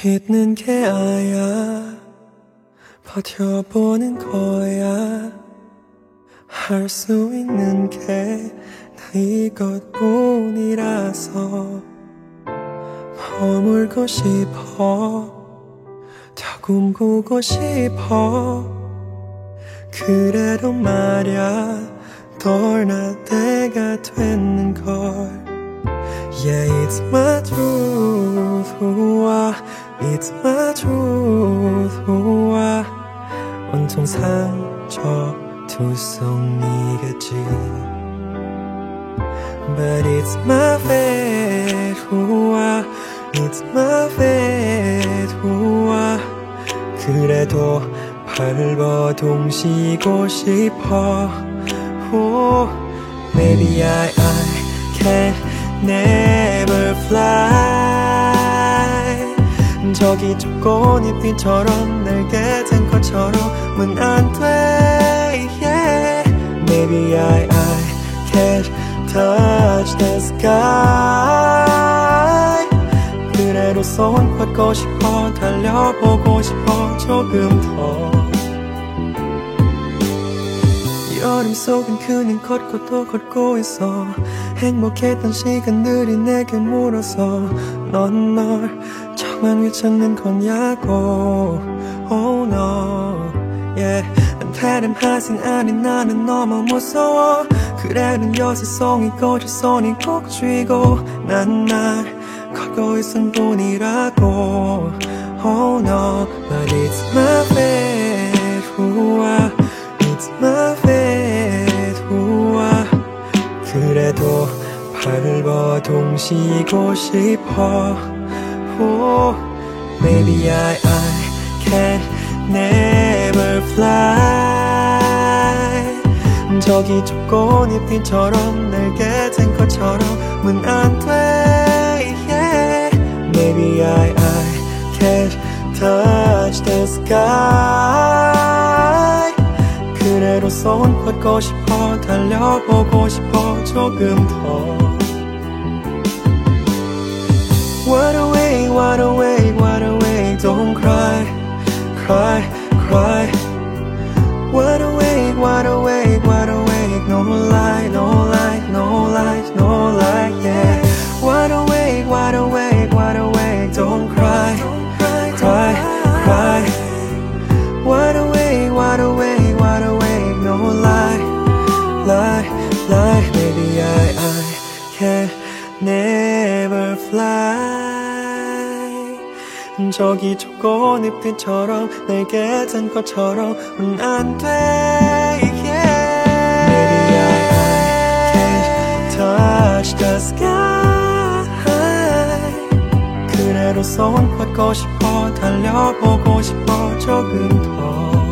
있는 게 아야 버텨보는 거야 할 수 있는 게 나 이것뿐이라서 머물고 싶어 더 꿈꾸고 싶어 그래도 말야 떠날 때가 됐는걸 Yeah, it's my truth, it's my truth, 온통 상처 두성이겠지 But it's my fate, it's my fate, 그래도 발버둥 쉬고 싶어 Maybe I can't never fly 저기 저 꽃잎처럼 날개든 것처럼은 안 돼 yeah. Maybe I can't touch the sky 그래도 손 뻗고 싶어 달려보고 싶어 조금 더 여름 속은 그냥 걷고 또 걷고 있어 행복했던 시간들이 내게 물어서 넌 널 정말 왜 찾는 거냐고 Oh no yeah. 난 다른 학생 아닌 나는 너무 무서워 그래도 여세송이 꽂을 손이 꼭 쥐고 난 날 걷고 있을 뿐이라고 Oh no But it's my fate It's my fate 그래도 발버둥 쉬고 싶어 Maybe I can't never fly 저기 저 꽃잎처럼 날개든 것처럼은 안 돼 yeah. Maybe I can't touch the sky 그래도 손 뻗고 싶어 달려보고 싶어 조금 더 What away, what away, what away Don't cry, cry, cry What away, what away, what away No lie, no lie, no lie, no lie yeah What away, what away, what away Don't cry, cry, cry What away, what away, what away No lie, lie, lie Maybe I can never fly 저기 저 꽃잎들처럼 날개든 것처럼은 안 돼 yeah. Maybe I can't touch the sky 그래도 손 뻗고 싶어 달려보고 싶어 조금 더